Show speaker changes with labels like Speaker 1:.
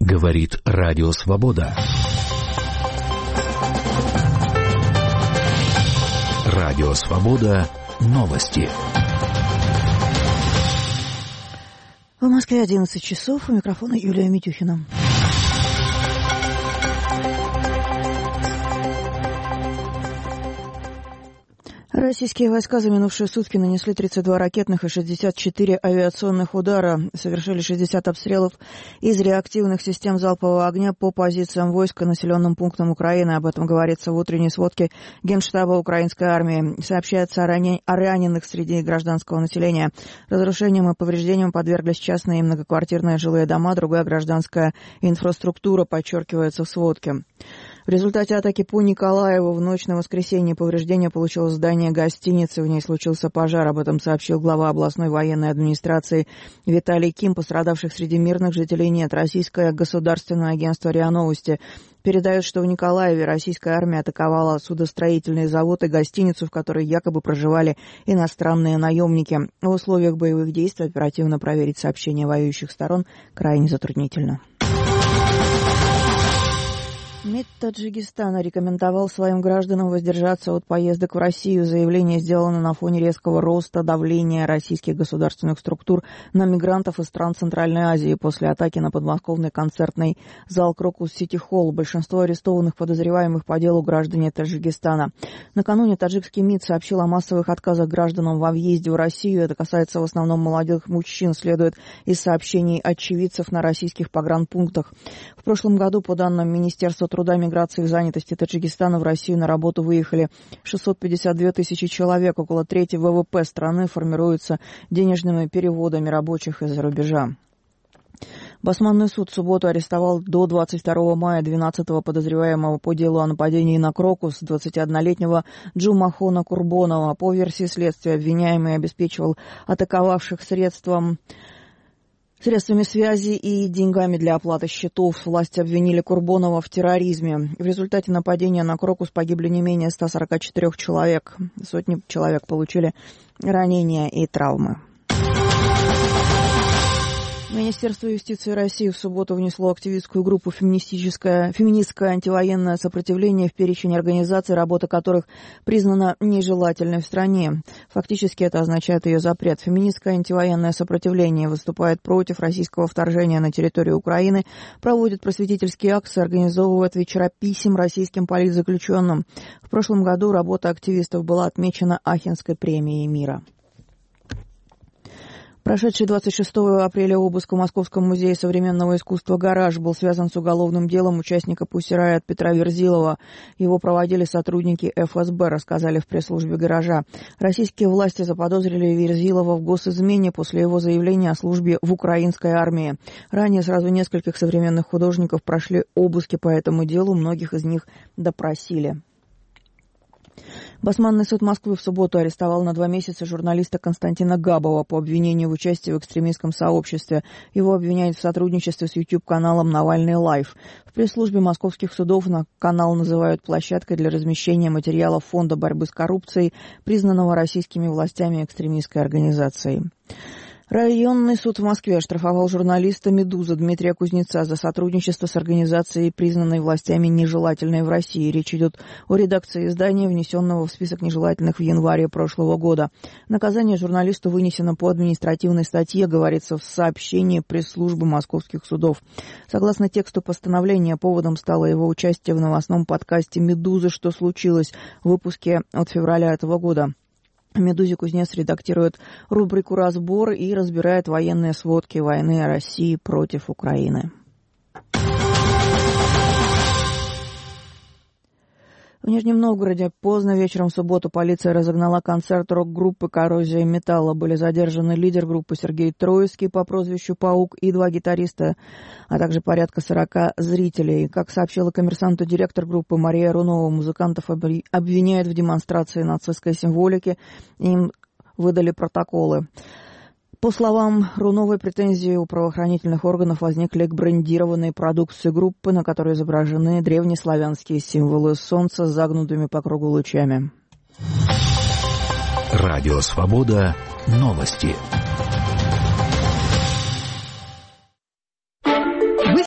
Speaker 1: Говорит Радио Свобода. Радио Свобода. Новости.
Speaker 2: В Москве 11 часов. У микрофона Юлия Митюхина. Российские войска за минувшие сутки нанесли 32 ракетных и 64 авиационных удара, совершили 60 обстрелов из реактивных систем залпового огня по позициям войск и населенным пунктам Украины. Об этом говорится в утренней сводке Генштаба украинской армии. Сообщается о раненых среди гражданского населения. Разрушениям и повреждениям подверглись частные и многоквартирные жилые дома, другая гражданская инфраструктура, подчеркивается в сводке. В результате атаки по Николаеву в ночь на воскресенье повреждения получило здание гостиницы. В ней случился пожар. Об этом сообщил глава областной военной администрации Виталий Ким. Пострадавших среди мирных жителей нет. Российское государственное агентство РИА Новости передает, что в Николаеве российская армия атаковала судостроительный завод и гостиницу, в которой якобы проживали иностранные наемники. В условиях боевых действий оперативно проверить сообщения воюющих сторон крайне затруднительно. МИД Таджикистана рекомендовал своим гражданам воздержаться от поездок в Россию. Заявление сделано на фоне резкого роста давления российских государственных структур на мигрантов из стран Центральной Азии после атаки на подмосковный концертный зал Крокус Сити Холл. Большинство арестованных подозреваемых по делу граждане Таджикистана. Накануне таджикский МИД сообщил о массовых отказах гражданам во въезде в Россию. Это касается в основном молодых мужчин, следует из сообщений очевидцев на российских погранпунктах. В прошлом году, по данным Министерства труда, миграции и занятости Таджикистана, в Россию на работу выехали 652 тысячи человек. Около трети ВВП страны формируется денежными переводами рабочих из-за рубежа. Басманный суд в субботу арестовал до 22 мая 12-го подозреваемого по делу о нападении на Крокус 21-летнего Джумахона Курбонова. По версии следствия, обвиняемый обеспечивал атаковавших средствами связи и деньгами для оплаты счетов. Власти обвинили Курбонова в терроризме. В результате нападения на Крокус погибли не менее 144 человек. Сотни человек получили ранения и травмы. Министерство юстиции России в субботу внесло активистскую группу «Феминистское антивоенное сопротивление» в перечень организаций, работа которых признана нежелательной в стране. Фактически это означает ее запрет. Феминистское антивоенное сопротивление выступает против российского вторжения на территорию Украины, проводит просветительские акции, организовывает вечера писем российским политзаключенным. В прошлом году работа активистов была отмечена Ахенской премией мира. Прошедший 26 апреля обыск в Московском музее современного искусства «Гараж» был связан с уголовным делом участника Pussy Riot Петра Верзилова. Его проводили сотрудники ФСБ, рассказали в пресс-службе «Гаража». Российские власти заподозрили Верзилова в госизмене после его заявления о службе в украинской армии. Ранее сразу нескольких современных художников прошли обыски по этому делу, многих из них допросили. Басманный суд Москвы в субботу арестовал на 2 месяца журналиста Константина Габова по обвинению в участии в экстремистском сообществе. Его обвиняют в сотрудничестве с YouTube-каналом «Навальный Лайв». В пресс-службе московских судов канал называют площадкой для размещения материалов Фонда борьбы с коррупцией, признанного российскими властями экстремистской организацией. Районный суд в Москве оштрафовал журналиста «Медуза» Дмитрия Кузнеца за сотрудничество с организацией, признанной властями нежелательной в России. Речь идет о редакции издания, внесенного в список нежелательных в январе прошлого года. Наказание журналисту вынесено по административной статье, говорится в сообщении пресс-службы московских судов. Согласно тексту постановления, поводом стало его участие в новостном подкасте «Медуза. Что случилось?» в выпуске от февраля этого года. В «Медузе» Кузнец редактирует рубрику «Разбор» и разбирает военные сводки войны России против Украины. В Нижнем Новгороде поздно вечером в субботу полиция разогнала концерт рок-группы «Коррозия металла». Были задержаны лидер группы Сергей Троицкий по прозвищу «Паук» и 2 гитариста, а также порядка 40 зрителей. Как сообщила «Коммерсанту» директор группы Мария Рунова, музыкантов обвиняют в демонстрации нацистской символики, им выдали протоколы. По словам Руновой, претензии у правоохранительных органов возникли к брендированной продукции группы, на которой изображены древнеславянские символы солнца с загнутыми по кругу лучами.
Speaker 1: Радио Свобода. Новости.